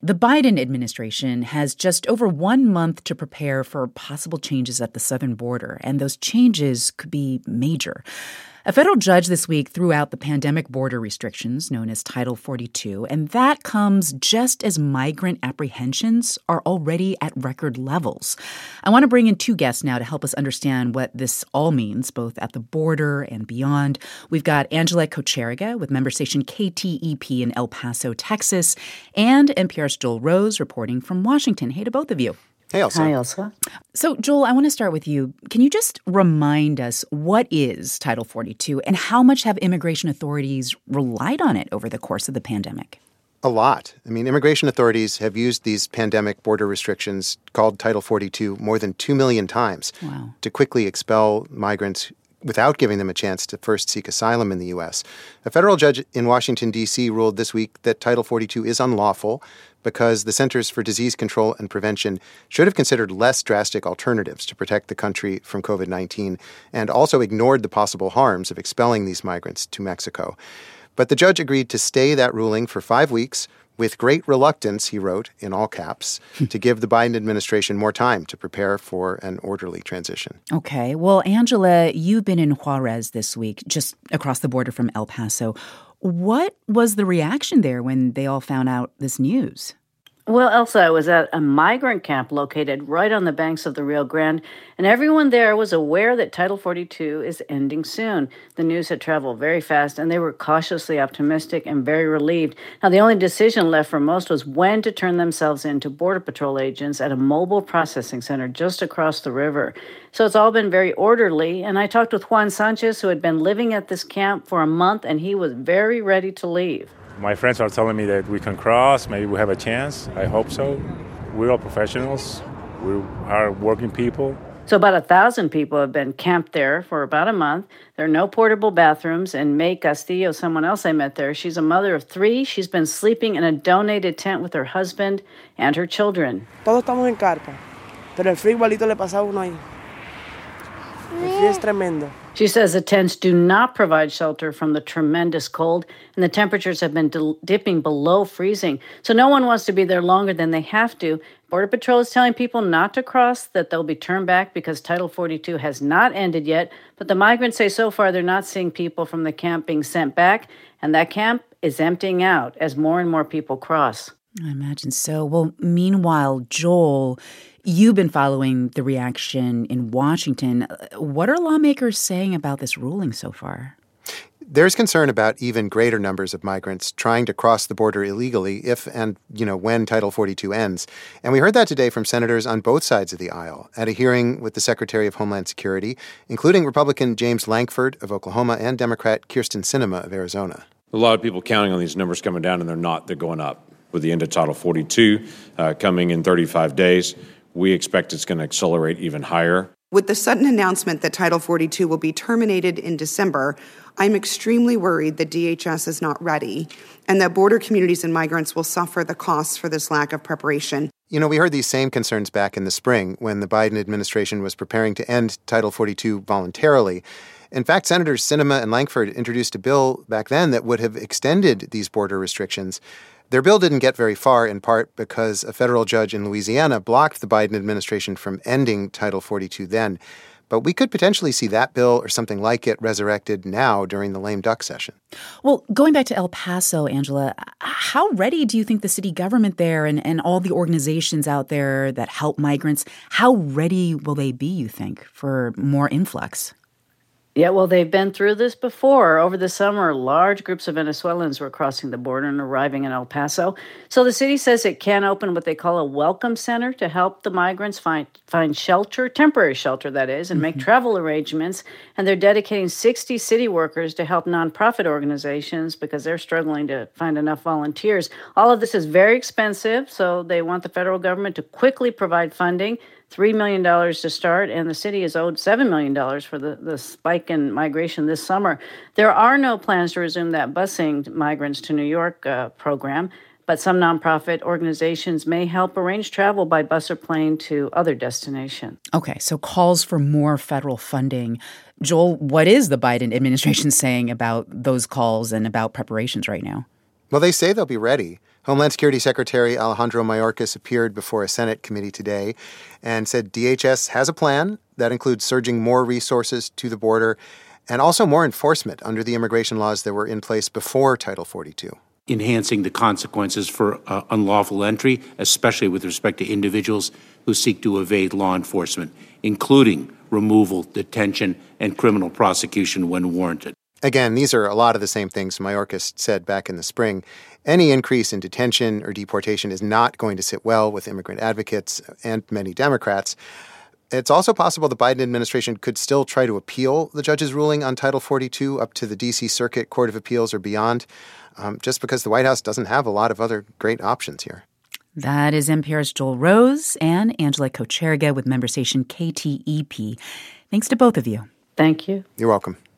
The Biden administration has just over 1 month to prepare for possible changes at the southern border, and those changes could be major. A federal judge this week threw out the pandemic border restrictions known as Title 42, and that comes just as migrant apprehensions are already at record levels. I want to bring in two guests now to help us understand what this all means, both at the border and beyond. We've got Angela Kocherega with member station KTEP in El Paso, Texas, and NPR's Joel Rose reporting from Washington. Hey to both of you. Hey, Elsa. Hi, Elsa. So, Joel, I want to start with you. Can you just remind us what is Title 42 and how much have immigration authorities relied on it over the course of the pandemic? A lot. I mean, immigration authorities have used these pandemic border restrictions called Title 42 more than 2 million times to quickly expel migrants without giving them a chance to first seek asylum in the U.S. A federal judge in Washington, D.C. ruled this week that Title 42 is unlawful because the Centers for Disease Control and Prevention should have considered less drastic alternatives to protect the country from COVID-19 and also ignored the possible harms of expelling these migrants to Mexico. But the judge agreed to stay that ruling for 5 weeks with great reluctance, he wrote, in all caps, to give the Biden administration more time to prepare for an orderly transition. Okay. Well, Angela, you've been in Juarez this week, just across the border from El Paso. What was the reaction there when they all found out this news? Well, Elsa, I was at a migrant camp located right on the banks of the Rio Grande, and everyone there was aware that Title 42 is ending soon. The news had traveled very fast, and they were cautiously optimistic and very relieved. Now, the only decision left for most was when to turn themselves into Border Patrol agents at a mobile processing center just across the river. So it's all been very orderly, and I talked with Juan Sanchez, who had been living at this camp for a month, and he was very ready to leave. My friends are telling me that we can cross, maybe we have a chance. I hope so. We're all professionals. We are working people. So about 1,000 people have been camped there for about a month. There are no portable bathrooms, and May Castillo, someone else I met there, she's a mother of 3. She's been sleeping in a donated tent with her husband and her children. Todos estamos en carpa, pero el frío igualito le pasa a uno ahí. El frío es tremendo. She says the tents do not provide shelter from the tremendous cold, and the temperatures have been dipping below freezing. So no one wants to be there longer than they have to. Border Patrol is telling people not to cross, that they'll be turned back because Title 42 has not ended yet. But the migrants say so far they're not seeing people from the camp being sent back, and that camp is emptying out as more and more people cross. I imagine so. Well, meanwhile, Joel, you've been following the reaction in Washington. What are lawmakers saying about this ruling so far? There's concern about even greater numbers of migrants trying to cross the border illegally if and, when Title 42 ends. And we heard that today from senators on both sides of the aisle at a hearing with the Secretary of Homeland Security, including Republican James Lankford of Oklahoma and Democrat Kyrsten Sinema of Arizona. A lot of people counting on these numbers coming down, and they're not. They're going up. With the end of Title 42 coming in 35 days, we expect it's going to accelerate even higher. With the sudden announcement that Title 42 will be terminated in December, I'm extremely worried that DHS is not ready and that border communities and migrants will suffer the costs for this lack of preparation. We heard these same concerns back in the spring when the Biden administration was preparing to end Title 42 voluntarily. In fact, Senators Sinema and Lankford introduced a bill back then that would have extended these border restrictions. Their bill didn't get very far, in part because a federal judge in Louisiana blocked the Biden administration from ending Title 42 then. But we could potentially see that bill or something like it resurrected now during the lame duck session. Well, going back to El Paso, Angela, how ready do you think the city government there and all the organizations out there that help migrants, how ready will they be, you think, for more influx? Yeah, well, they've been through this before. Over the summer, large groups of Venezuelans were crossing the border and arriving in El Paso. So the city says it can open what they call a welcome center to help the migrants find shelter, temporary shelter, that is, and make travel arrangements. And they're dedicating 60 city workers to help nonprofit organizations because they're struggling to find enough volunteers. All of this is very expensive, so they want the federal government to quickly provide funding. $3 million to start, and the city is owed $7 million for the spike in migration this summer. There are no plans to resume that busing migrants to New York program, but some nonprofit organizations may help arrange travel by bus or plane to other destinations. Okay, so calls for more federal funding. Joel, what is the Biden administration saying about those calls and about preparations right now? Well, they say they'll be ready. Homeland Security Secretary Alejandro Mayorkas appeared before a Senate committee today and said DHS has a plan that includes surging more resources to the border and also more enforcement under the immigration laws that were in place before Title 42. Enhancing the consequences for unlawful entry, especially with respect to individuals who seek to evade law enforcement, including removal, detention, and criminal prosecution when warranted. Again, these are a lot of the same things Mayorkas said back in the spring. Any increase in detention or deportation is not going to sit well with immigrant advocates and many Democrats. It's also possible the Biden administration could still try to appeal the judge's ruling on Title 42 up to the D.C. Circuit Court of Appeals or beyond, just because the White House doesn't have a lot of other great options here. That is NPR's Joel Rose and Angela Kocherga with member station KTEP. Thanks to both of you. Thank you. You're welcome.